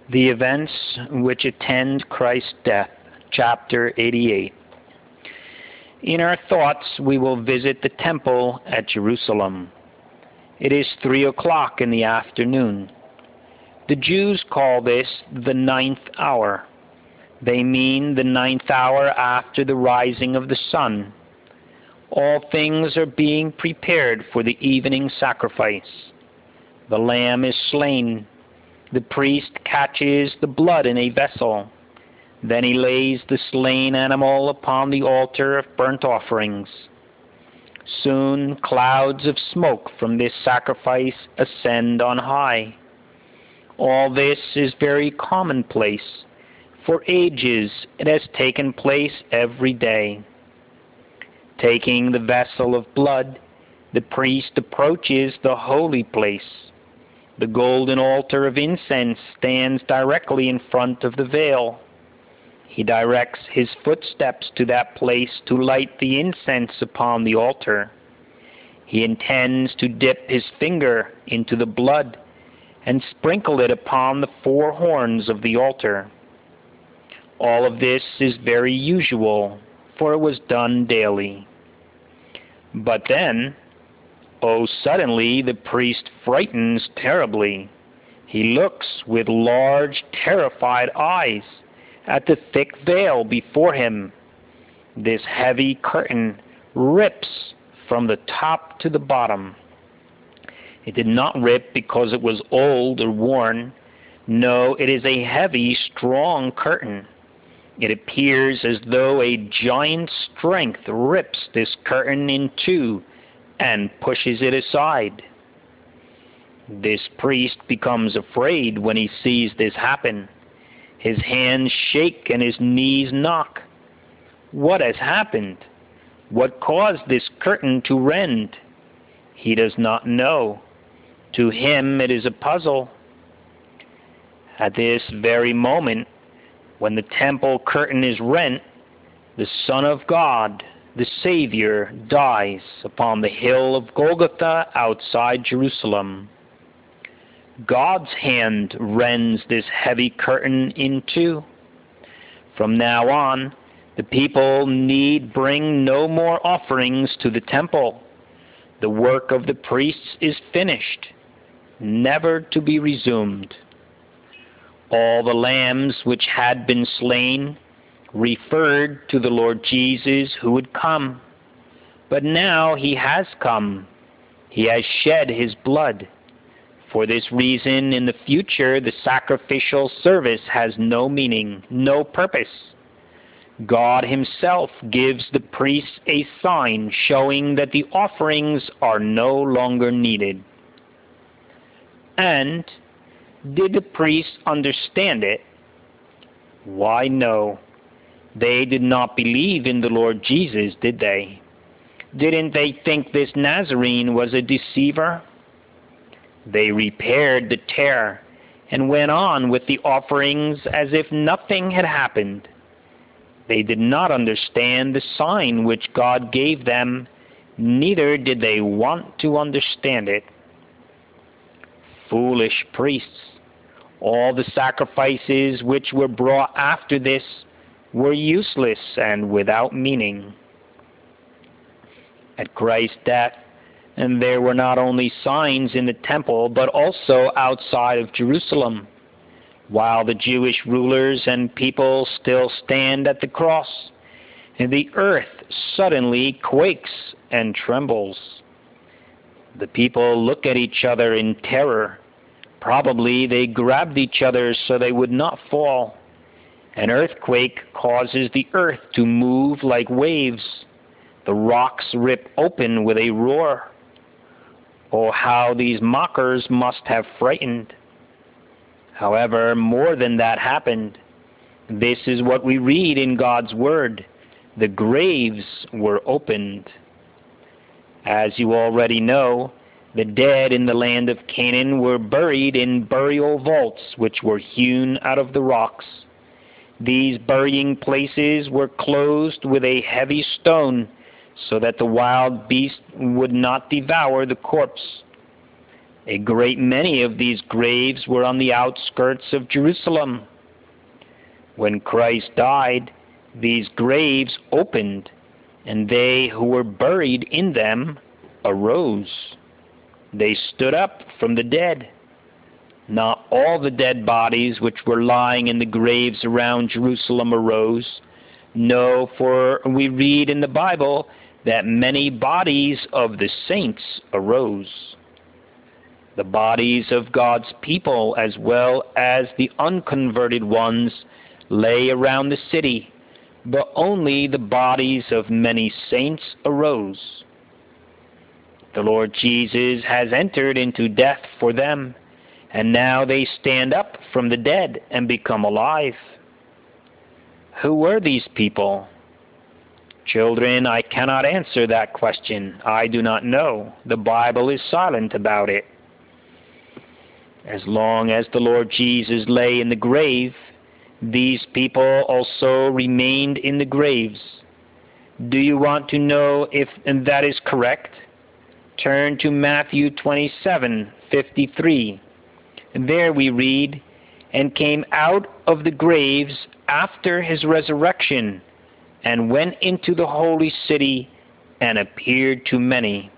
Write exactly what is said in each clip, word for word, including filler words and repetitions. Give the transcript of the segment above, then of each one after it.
The events which attend Christ's death, chapter eighty-eight. In our thoughts we will visit the temple at Jerusalem. It is three o'clock in the afternoon. The Jews call this the ninth hour. They mean the ninth hour after the rising of the sun. All things are being prepared for the evening sacrifice. The lamb is slain. The priest catches the blood in a vessel. Then he lays the slain animal upon the altar of burnt offerings. Soon clouds of smoke from this sacrifice ascend on high. All this is very commonplace. For ages it has taken place every day. Taking the vessel of blood, the priest approaches the holy place. The golden altar of incense stands directly in front of the veil. He directs his footsteps to that place to light the incense upon the altar. He intends to dip his finger into the blood and sprinkle it upon the four horns of the altar. All of this is very usual, for it was done daily. But then, oh, suddenly the priest frightens terribly. He looks with large, terrified eyes at the thick veil before him. This heavy curtain rips from the top to the bottom. It did not rip because it was old or worn. No, it is a heavy, strong curtain. It appears as though a giant strength rips this curtain in two and pushes it aside. This priest becomes afraid when he sees this happen. His hands shake and his knees knock. What has happened? What caused this curtain to rend? He does not know. To him it is a puzzle. At this very moment, when the temple curtain is rent, the Son of God, the Savior, dies upon the hill of Golgotha outside Jerusalem. God's hand rends this heavy curtain in two. From now on, the people need bring no more offerings to the temple. The work of the priests is finished, never to be resumed. All the lambs which had been slain referred to the Lord Jesus who would come. But now he has come. He has shed his blood. For this reason, in the future, the sacrificial service has no meaning, no purpose. God himself gives the priests a sign showing that the offerings are no longer needed. And did the priests understand it? Why, no. They did not believe in the Lord Jesus, did they? Didn't they think this Nazarene was a deceiver? They repaired the tear and went on with the offerings as if nothing had happened. They did not understand the sign which God gave them, neither did they want to understand it. Foolish priests! All the sacrifices which were brought after this were useless and without meaning. At Christ's death, and there were not only signs in the temple, but also outside of Jerusalem, while the Jewish rulers and people still stand at the cross, and the earth suddenly quakes and trembles. The people look at each other in terror. Probably they grabbed each other so they would not fall. An earthquake causes the earth to move like waves. The rocks rip open with a roar. Oh, how these mockers must have frightened. However, more than that happened. This is what we read in God's Word. The graves were opened. As you already know, the dead in the land of Canaan were buried in burial vaults which were hewn out of the rocks. These burying places were closed with a heavy stone so that the wild beast would not devour the corpse. A great many of these graves were on the outskirts of Jerusalem. When Christ died, these graves opened, and they who were buried in them arose. They stood up from the dead. Not all the dead bodies which were lying in the graves around Jerusalem arose. No, for we read in the Bible that many bodies of the saints arose. The bodies of God's people, as well as the unconverted ones, lay around the city, but only the bodies of many saints arose. The Lord Jesus has entered into death for them, and now they stand up from the dead and become alive. Who were these people? Children, I cannot answer that question. I do not know. The Bible is silent about it. As long as the Lord Jesus lay in the grave, these people also remained in the graves. Do you want to know if that is correct? Turn to Matthew twenty-seven fifty-three. There we read, "And came out of the graves after his resurrection, and went into the holy city, and appeared to many."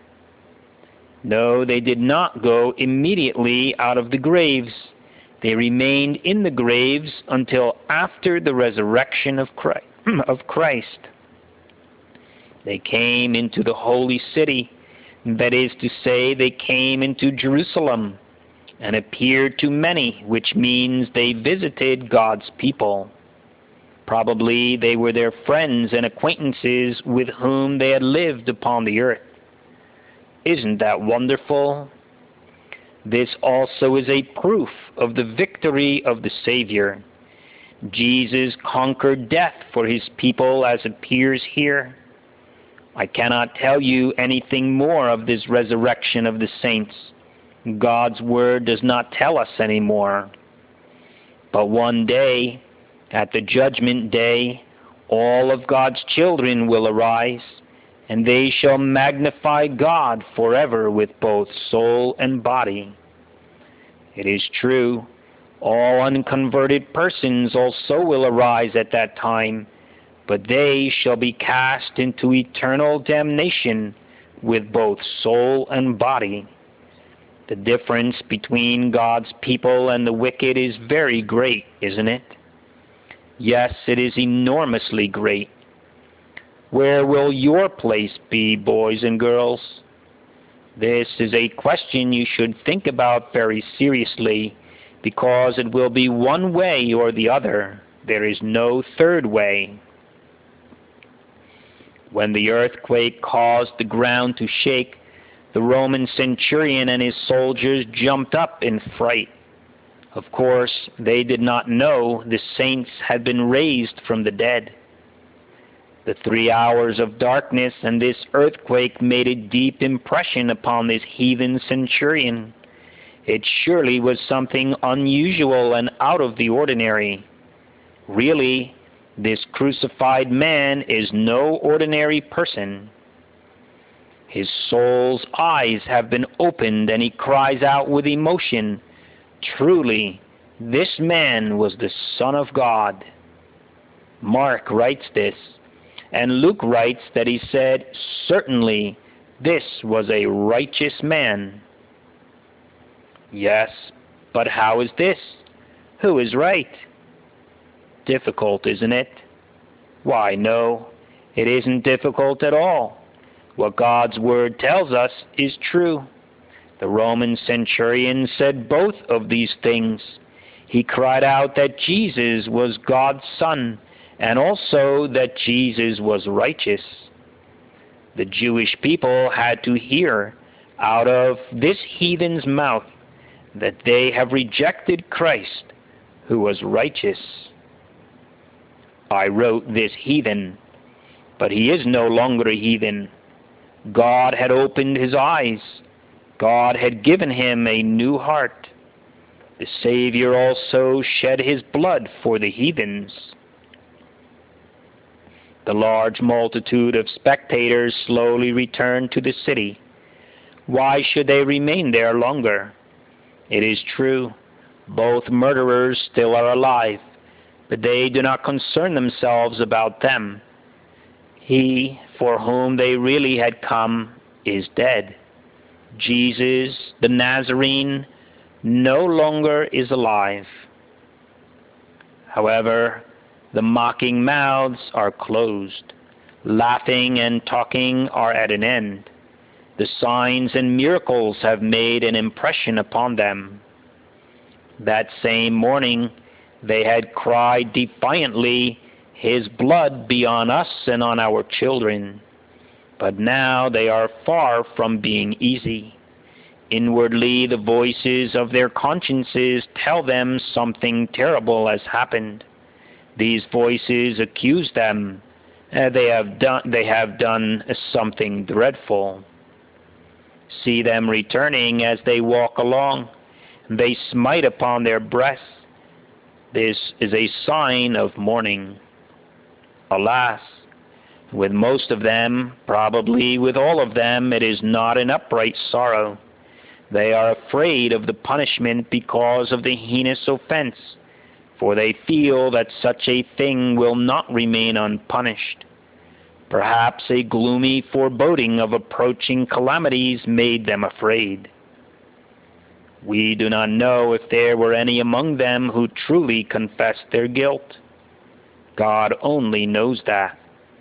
No, they did not go immediately out of the graves. They remained in the graves until after the resurrection of Christ. Of Christ. They came into the holy city, that is to say, they came into Jerusalem, and appeared to many, which means they visited God's people. Probably they were their friends and acquaintances with whom they had lived upon the earth. Isn't that wonderful? This also is a proof of the victory of the Savior. Jesus conquered death for his people, as appears here. I cannot tell you anything more of this resurrection of the saints. God's word does not tell us anymore. But one day, at the judgment day, all of God's children will arise, and they shall magnify God forever with both soul and body. It is true, all unconverted persons also will arise at that time, but they shall be cast into eternal damnation with both soul and body. The difference between God's people and the wicked is very great, isn't it? Yes, it is enormously great. Where will your place be, boys and girls? This is a question you should think about very seriously, because it will be one way or the other. There is no third way. When the earthquake caused the ground to shake, the Roman centurion and his soldiers jumped up in fright. Of course, they did not know the saints had been raised from the dead. The three hours of darkness and this earthquake made a deep impression upon this heathen centurion. It surely was something unusual and out of the ordinary. Really, this crucified man is no ordinary person. His soul's eyes have been opened, and he cries out with emotion, "Truly, this man was the Son of God." Mark writes this, and Luke writes that he said, "Certainly, this was a righteous man." Yes, but how is this? Who is right? Difficult, isn't it? Why, no, it isn't difficult at all. What God's word tells us is true. The Roman centurion said both of these things. He cried out that Jesus was God's Son, and also that Jesus was righteous. The Jewish people had to hear out of this heathen's mouth that they have rejected Christ, who was righteous. I wrote this heathen, but he is no longer a heathen. God had opened his eyes. God had given him a new heart. The Savior also shed his blood for the heathens. The large multitude of spectators slowly returned to the city. Why should they remain there longer? It is true, both murderers still are alive, but they do not concern themselves about them. He for whom they really had come is dead. Jesus, the Nazarene, no longer is alive. However, the mocking mouths are closed. Laughing and talking are at an end. The signs and miracles have made an impression upon them. That same morning they had cried defiantly, "His blood be on us and on our children." But now they are far from being easy. Inwardly, the voices of their consciences tell them something terrible has happened. These voices accuse them. Uh, they have done, they have done something dreadful. See them returning as they walk along. They smite upon their breasts. This is a sign of mourning. Alas, with most of them, probably with all of them, it is not an upright sorrow. They are afraid of the punishment because of the heinous offense, for they feel that such a thing will not remain unpunished. Perhaps a gloomy foreboding of approaching calamities made them afraid. We do not know if there were any among them who truly confessed their guilt. God only knows that.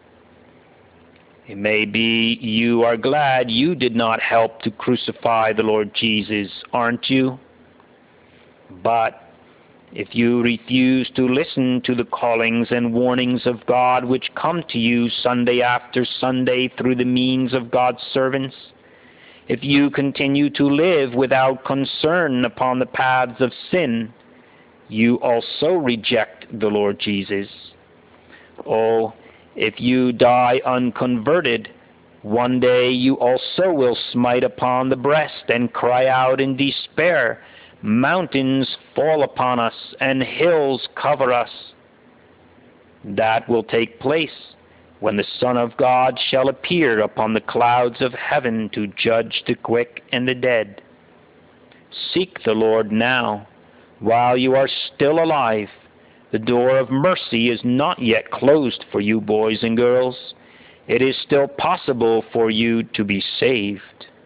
It may be you are glad you did not help to crucify the Lord Jesus, aren't you? But if you refuse to listen to the callings and warnings of God which come to you Sunday after Sunday through the means of God's servants, if you continue to live without concern upon the paths of sin, you also reject the Lord Jesus. Oh, if you die unconverted, one day you also will smite upon the breast and cry out in despair, "Mountains fall upon us, and hills cover us." That will take place when the Son of God shall appear upon the clouds of heaven to judge the quick and the dead. Seek the Lord now, while you are still alive. The door of mercy is not yet closed for you, boys and girls. It is still possible for you to be saved.